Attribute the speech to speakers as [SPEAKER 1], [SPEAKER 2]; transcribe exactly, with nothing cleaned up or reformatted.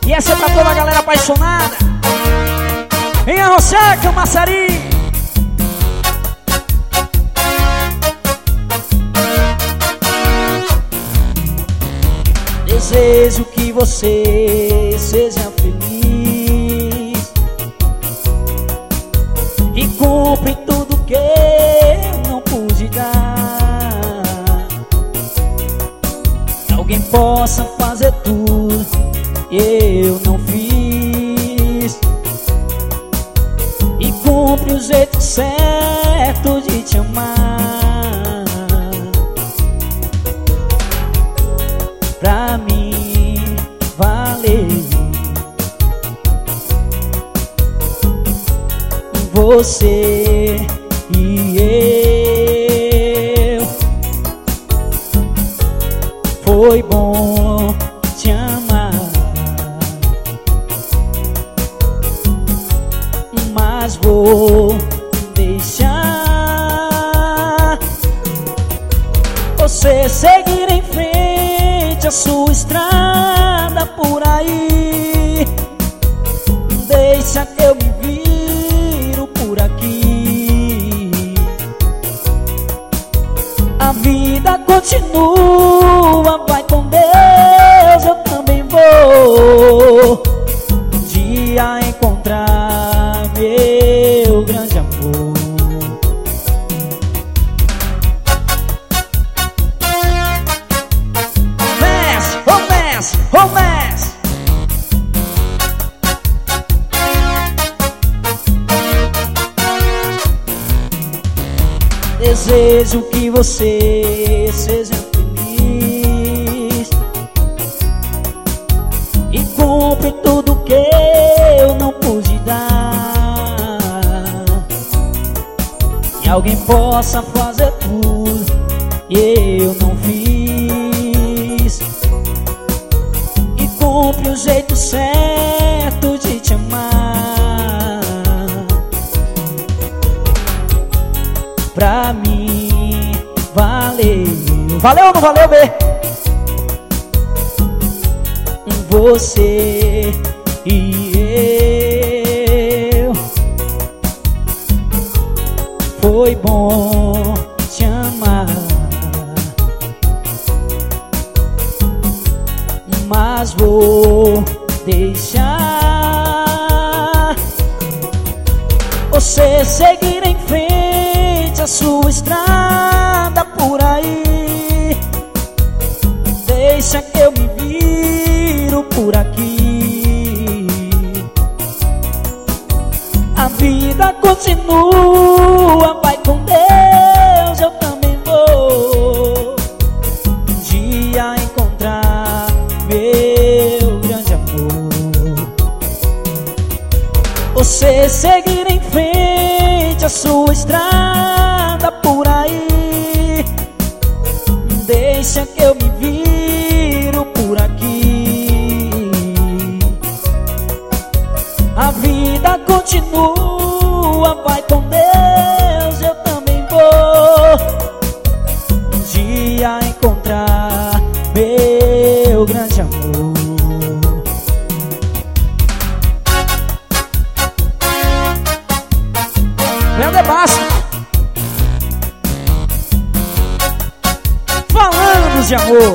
[SPEAKER 1] E essa é pra toda a galera apaixonada em Arrochá, Camaçari. Desejo que você seja feliz e cumpre tudo que eu não pude dar. Que alguém possa fazer tudo que eu não fiz e cumpre o jeito certo de te amar. Pra mim valer você e eu. Foi bom te amar, mas vou deixar você seguir em frente a sua estrada por aí. Deixa que eu me viro por aqui. A vida continua, vai com Deus, eu também vou um dia encontrar meu grande amor. Romance. Desejo que você seja feliz e cumpre tudo que eu não pude dar. Que alguém possa fazer tudo que eu não fiz e cumpre o jeito certo de te amar. Pra mim valeu. Valeu ou não valeu, B? Você e eu. Foi bom te amar, mas vou deixar você seguir em frente a sua estrada por aí. Deixa que eu me viro por aqui. A vida continua, vai com Deus, eu também vou um dia encontrar meu grande amor. Você seguir em frente a sua estrada por aí. Deixa que eu me viro por aqui. A vida continua, vai com Deus, eu também vou um dia encontrar meu grande amor. Meu debate falando de amor.